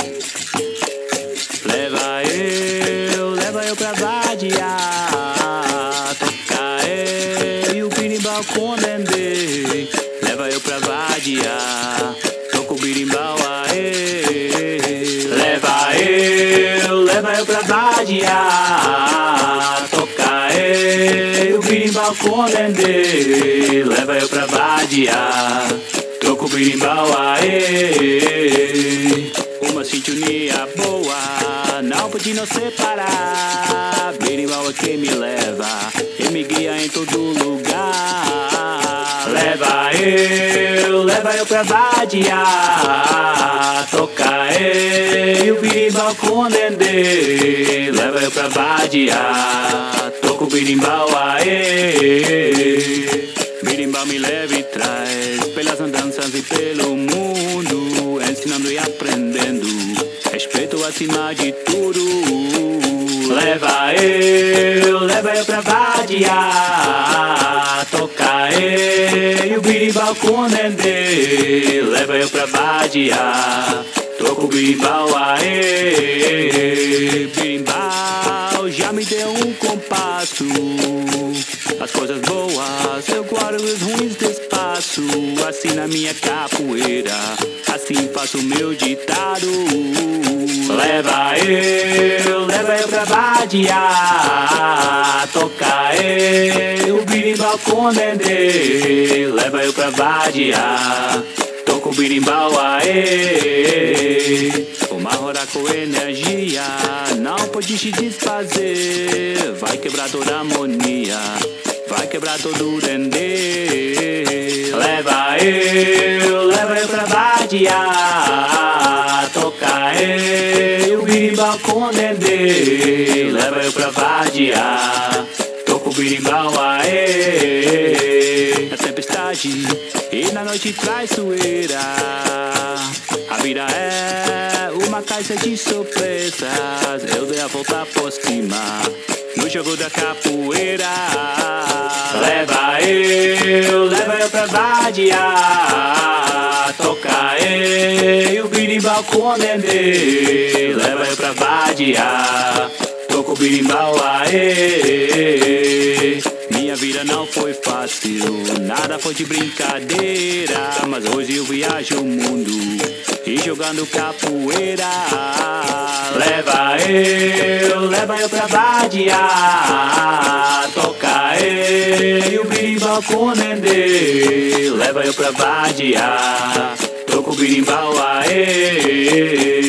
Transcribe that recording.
Leva eu pra vadiar, tocar e o birimbau com dendê. Leva eu pra vadiar, toco o birimbau aê. Leva eu pra vadiar, tocar e o birimbau com dendê. Leva eu pra vadiar, toco o birimbau aê. Uma sintonia boa, não pode nos separar. Berimbau é quem me leva, ele me guia em todo lugar. Leva eu pra vadiar, tocar e o berimbau com dendê. Leva eu pra vadiar, toco o berimbau aê. Berimbau me leva e traz pelas andanças e pelo mundo, ensinando e aprendendo, respeito acima de tudo. Leva eu pra vadiar, tocar e o berimbau com dendê. Leva eu pra vadiar, toco o berimbau aê. Berimbau já me deu um compasso, as coisas boas eu guardo, os ruins despaço. Assim na minha capoeira, assim faço o meu ditado. Leva eu pra vadiar, tocar o birimbau com dendê. Leva eu pra vadiar, toco o birimbau aê. Uma hora com energia, não pode se desfazer. Vai quebrar toda a harmonia, vai quebrar todo o dendê. Leva eu pra vadiar, tocar o birimbau com dendê. Leva eu pra vadiar, toco o birimbau aê. Na tempestade e na noite traiçoeira, a vida é uma caixa de surpresas. Eu dei a volta por cima no jogo da capoeira. Leva eu pra vadiar, tocar o birimbau com dendê. Leva eu pra vadiar, toco o birimbau aê. Minha vida não foi fácil, nada foi de brincadeira, mas hoje eu viajo o mundo e jogando capoeira. Leva eu pra vadiar, tocar o birimbau com dendê. Leva eu pra vadiar, toco o birimbau aê.